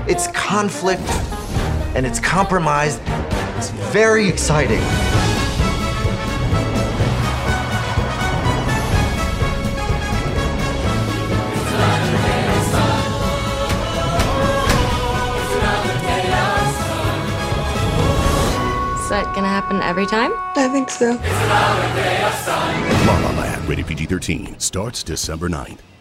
It's conflict and it's compromise. It's very exciting. Is that gonna happen every time? I think so. La La Land, rated PG-13, starts December 9th.